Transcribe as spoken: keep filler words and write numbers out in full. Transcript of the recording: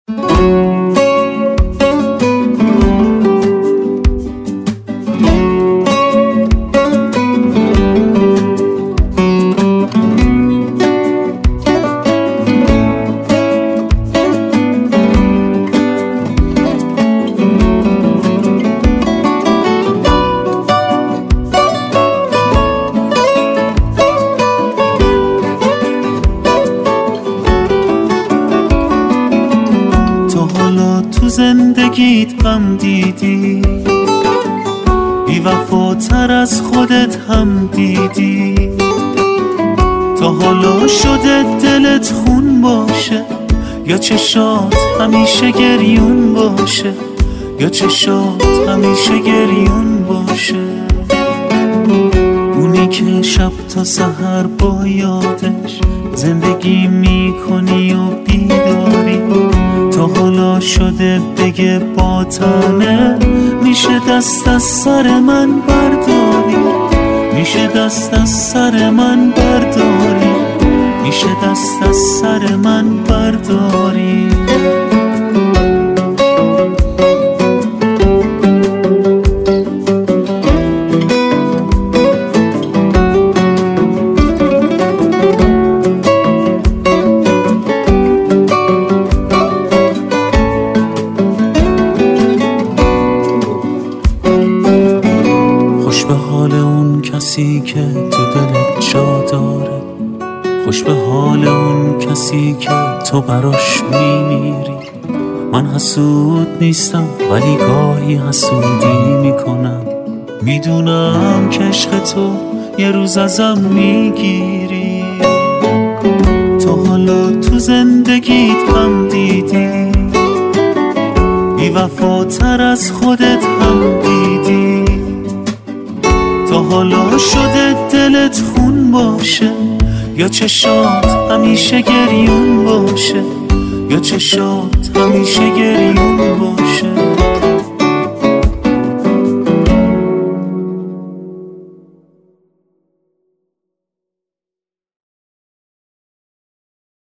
زندگیت غم دیدی، بی وفاتر از خودت هم دیدی. تا حالا شده دلت خون باشه، یا چشات همیشه گریون باشه، یا چشات همیشه گریون باشه. اونی که شب تا سحر با یادش زندگی میکنی و بیداری. تا حالا شده بگه با تنه، میشه دست از سر من برداری، میشه دست از سر من برداری، میشه دست از سر من برداری. کسی که تو دلت جا داره، خوش به حال اون کسی که تو براش میمیری. من حسود نیستم ولی گاهی حسودی میکنم، میدونم که عشق تو یه روز ازم میگیری. تو حالا تو زندگیت هم دیدی، بی وفاتر از خودت هم دیدی. تا حالا شده دلت خون باشه، یا چشات همیشه گریون باشه، یا چشات همیشه گریون باشه.